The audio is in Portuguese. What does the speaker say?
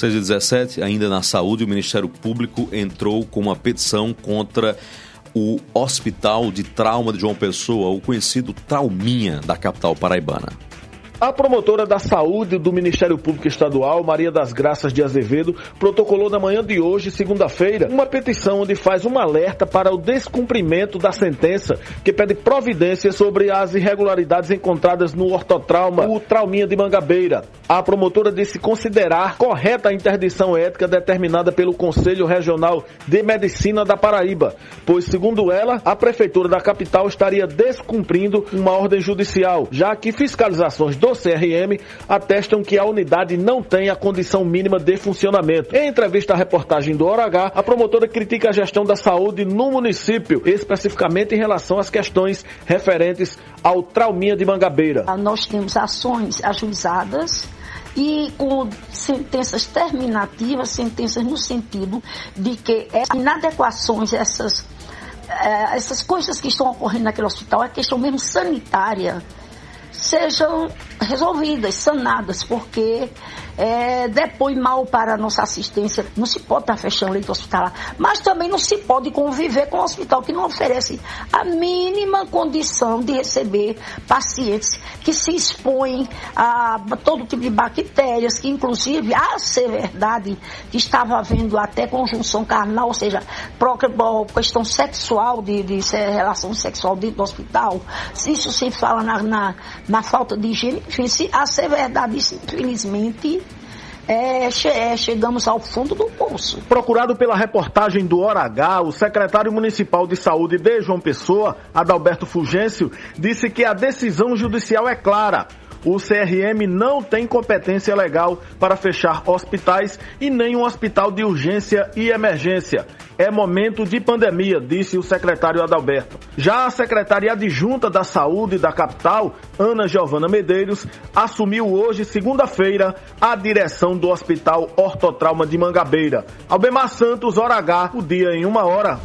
6h17, ainda na saúde, o Ministério Público entrou com uma petição contra o Hospital de Trauma de João Pessoa, o conhecido Trauminha da capital paraibana. A promotora da saúde do Ministério Público Estadual, Maria das Graças de Azevedo, protocolou na manhã de hoje, segunda-feira, uma petição onde faz um alerta para o descumprimento da sentença que pede providência sobre as irregularidades encontradas no ortotrauma, o Trauminha de Mangabeira. A promotora disse considerar correta a interdição ética determinada pelo Conselho Regional de Medicina da Paraíba, pois, segundo ela, a prefeitura da capital estaria descumprindo uma ordem judicial, já que fiscalizações do CRM atestam que a unidade não tem a condição mínima de funcionamento. Em entrevista à reportagem do Hora H, a promotora critica a gestão da saúde no município, especificamente em relação às questões referentes ao Trauminha de Mangabeira. Nós temos ações ajuizadas e com sentenças terminativas, sentenças no sentido de que essas inadequações, essas coisas que estão ocorrendo naquele hospital, a questão mesmo sanitária, sejam resolvidas, sanadas, porque depõe mal para a nossa assistência. Não se pode estar fechando leito hospitalar, mas também não se pode conviver com um hospital que não oferece a mínima condição de receber pacientes que se expõem a todo tipo de bactérias, que inclusive, a ser verdade, que estava havendo até conjunção carnal, ou seja, questão sexual, de relação sexual dentro do hospital. Isso se fala na falta de higiene. Enfim, se a ser verdade, isso, infelizmente, chegamos ao fundo do poço. Procurado pela reportagem do Hora H, o secretário municipal de saúde de João Pessoa, Adalberto Fulgêncio, disse que a decisão judicial é clara. O CRM não tem competência legal para fechar hospitais e nem um hospital de urgência e emergência. É momento de pandemia, disse o secretário Adalberto. Já a secretária adjunta da Saúde da capital, Ana Giovana Medeiros, assumiu hoje, segunda-feira, a direção do Hospital Ortotrauma de Mangabeira. Albemar Santos, Hora H, o dia em 1 hora.